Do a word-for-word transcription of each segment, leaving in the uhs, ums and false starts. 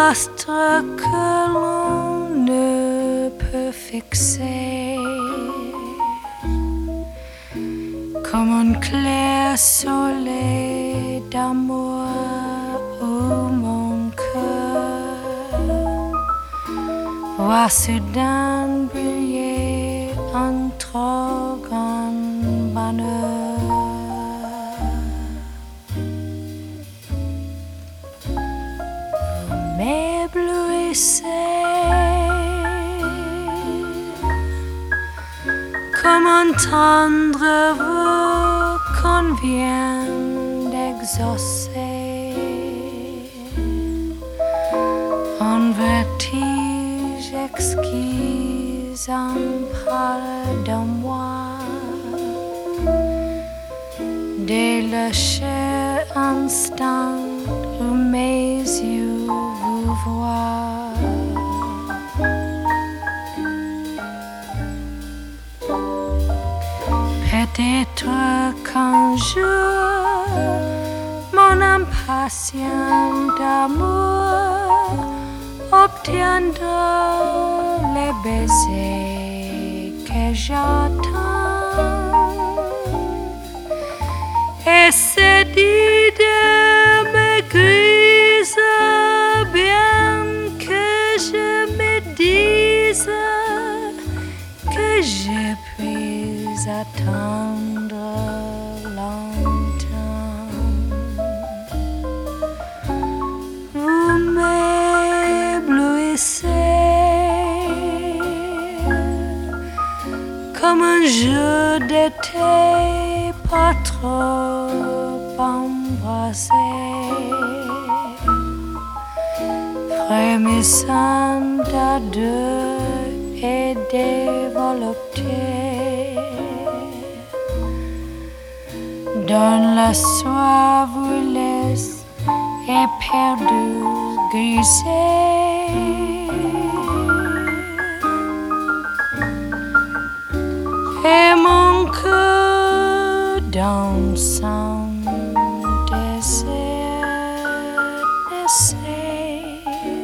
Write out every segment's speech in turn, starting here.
astre que l'on ne peut fixer, comme un clair soleil d'amour où mon cœur voit soudain briller un trop grand bonheur. Vous m'éblouissez comme un tendre vœu qu'on vient d'exaucer. Un vertige exquis empare de moi dès le cher instant où mes yeux vous voient. Peut-être qu'un jour mon impatient amour obtiendra les baisers que j'attends et se dit de me grise bien que je me dise que je puis attendre longtemps. Vous m'éblouissez comme un jeu d'été pas trop embrasé, frémissant à deux et développé dans la soie vous laisse éperdu grisé. Et mon cœur dans son désir n'essaie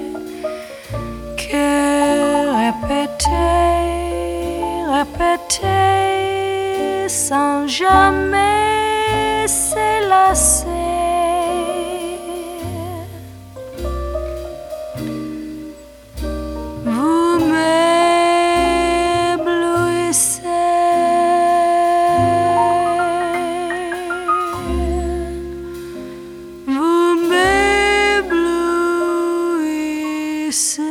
que répéter, répéter sans jamais se lasser. Vous m'éblouissez Vous m'éblouissez.